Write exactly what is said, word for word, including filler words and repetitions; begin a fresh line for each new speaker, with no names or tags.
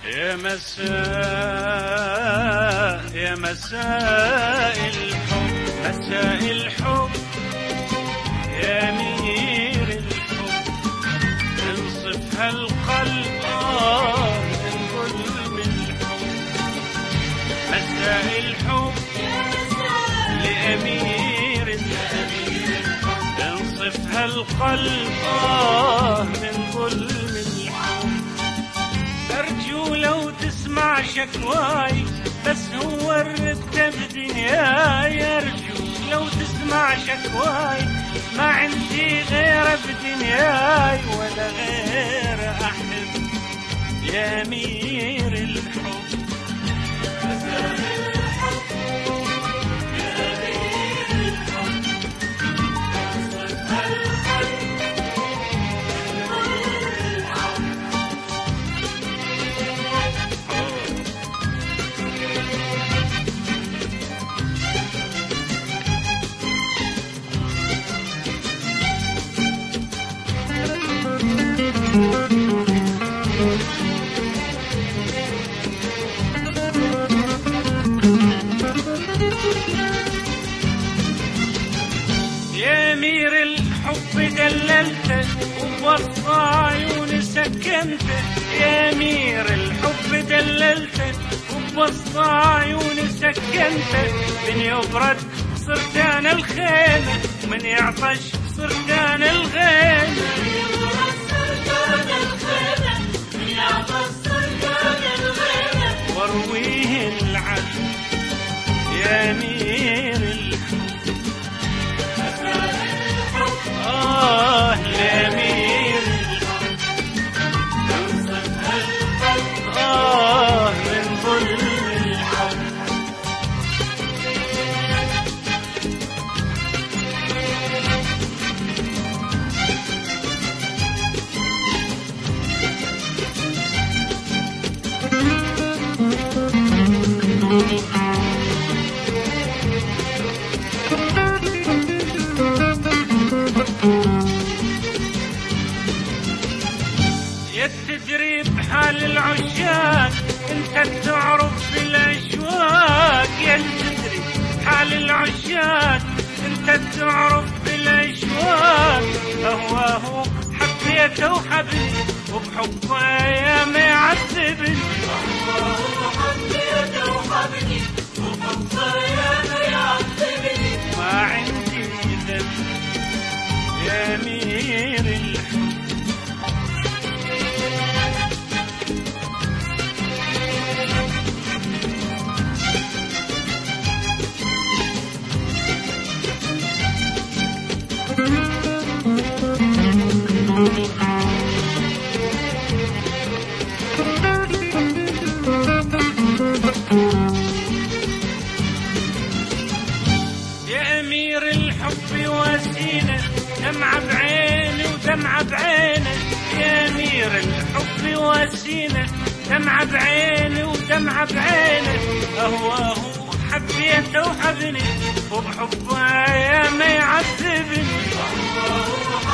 يا مساء يا مساء الحب، مساء الحب يا أمير الحب، انصف هالقلب آه من ظلم الحب. مساء الحب لأمير الحب، انصف هالقلب آه من ظلم الحب. أرجو لو تسمع شكواي، بس هو الردة بدنياي. أرجو لو تسمع شكواي، ما عندي غير بدنياي ولا غير أحب يا أمير الحب. يا أمير الحب دللته وبوسط عيوني سكنته. يا أمير الحب دللته وبوسط عيوني سكنته. من يبرد صرت أنا الخيمة، ومن يعطش صرت أنا الغيمة. وارويه العدل يا أمير الحب. آه لأمير الحب، آه من ظلم الحب. يا تدري بحال العشاق انت تعرف بالاشواق. يا تدري بحال العشاق انت تعرف بالاشواق. اهواه حبيته وحبني وبحبه يا ما يعذبني. اهواه حبيته وحبني وبحبه يا ما يعذبني. ما عندي ذنب يا أمير الحب. يا أمير الحب واسينا، دمعة بعيني ودمعة بعينه. يا أمير الحب واسينا، دمعة بعيني ودمعة بعينه. أهواه حبيته وحبني وبحبه يا ما يعذبني.